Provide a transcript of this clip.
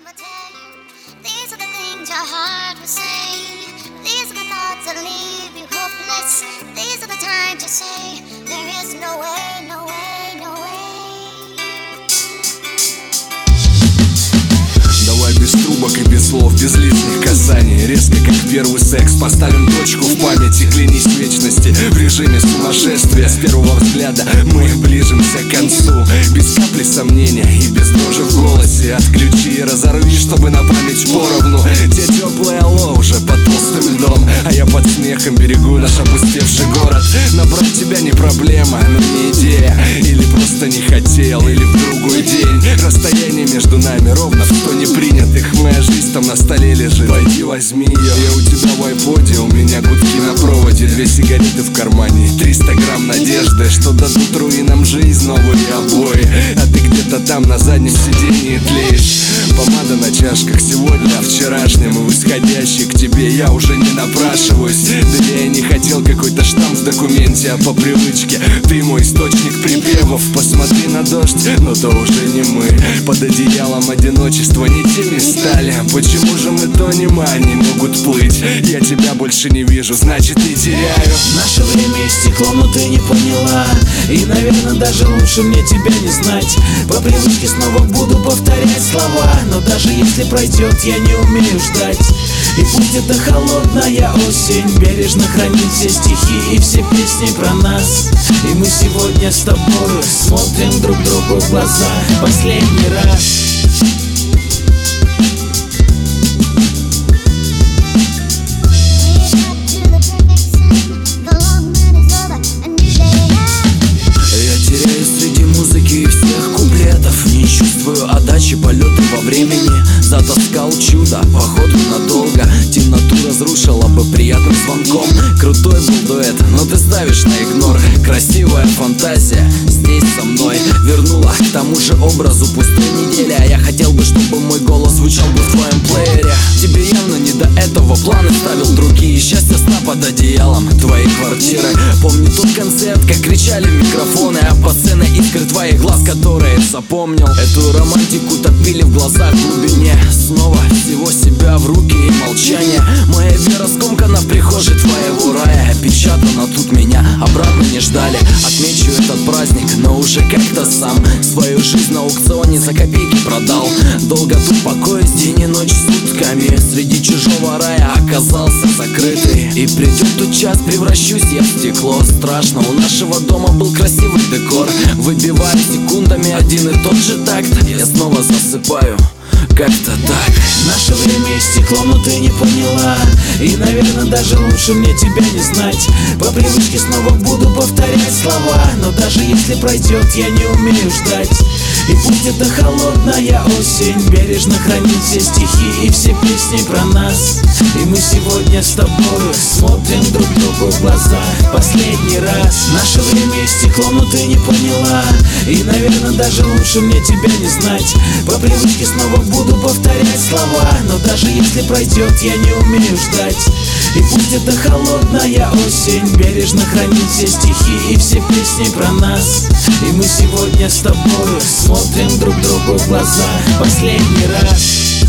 These are the things your heart will say. These are the thoughts that leave you hopeless. These are the times you say there is no way, no way, no way. Давай без трубок и без слов, без лишних касаний. Резко, как первый секс, поставим точку в памяти. Клянись вечности в режиме сумасшествия. С первого взгляда мы ближимся к концу. Без капли сомнения и без дрожи в голосе. Отключи и разорви, чтобы на память поровну. Те теплые алло уже под толстым льдом, а я под смехом берегу наш опустевший город. Набрать тебя не проблема, но не идея. Или просто не хотел, или в другой день. Расстояние между нами ровно в 100 непринятых. Моя жизнь там на столе лежит, пойди возьми ее. Я у тебя в айподе, у меня гудки на проводе. 2 сигареты в кармане, 300 грамм надежды, что дадут руинам жизнь, новые обои. А ты где-то там на заднем сиденье тлеешь. Помада на чашках сегодня о вчерашнем. И восходящий к тебе я уже не напрашиваюсь. Да я не хотел какой-то штамп в документе, а по привычке ты мой источник припевов. Посмотри на дождь, но то уже не мы. Под одеялом одиночества не теми стали. Почему же мы тонем, а они могут плыть? Я тебя больше не вижу, значит не теряю. Наше время истекло, но ты не поняла. И, наверное, даже лучше мне тебя не знать. По привычке снова буду повторять слова. Но даже если пройдет, я не умею ждать. И пусть это холодная осень бережно хранит все стихи и все песни про нас. И мы сегодня с тобой смотрим друг другу в глаза последний раз. Отдачи, полеты во времени. Затаскал чудо, походу надолго. Темноту разрушила бы приятным звонком. Крутой был дуэт, но ты ставишь на игнор. Красивая фантазия здесь со мной вернула к тому же образу пустой недели. А я хотел бы, чтобы мой голос звучал бы в твоем плеере. Тебе явно не до этого, планы ставил другие. Счастье сна под одеялом твоей квартиры. Помню тот концерт, как кричали в микрофоны, а по сцене искры твоих глаз, которые запомнил. Эту романтику топили в глазах в глубине. Снова всего себя в руки и молчание. Моя вера скомкана в прихожей твоего рая. Опечатана, тут меня обратно не ждали. Отмечу этот праздник, но уже как-то сам. Свою жизнь на аукционе за копейки продал. Долго тут покоюсь день и ночь сутками. Среди чужого рая оказался закрытый. И придет тот час, превращусь я в стекло. Страшно, у нашего дома был красивый декор. Выбиваю секундами один и тот же такт. Я снова засыпаю, как-то так. Наше время истекло, но ты не поняла. И, наверное, даже лучше мне тебя не знать. По привычке снова буду повторять слова. Но даже если пройдет, я не умею ждать. И пусть это холодная осень бережно хранит все стихи и все песни про нас. И мы сегодня с тобой смотрим друг другу в глаза последний раз. Наше время истекло, но ты не поняла. И, наверное, даже лучше мне тебя не знать. По привычке снова буду повторять слова. Но даже если пройдет, я не умею ждать. И пусть это холодная осень бережно хранит все стихи и все песни про нас. И мы сегодня с тобой смотрим друг другу в глаза последний раз.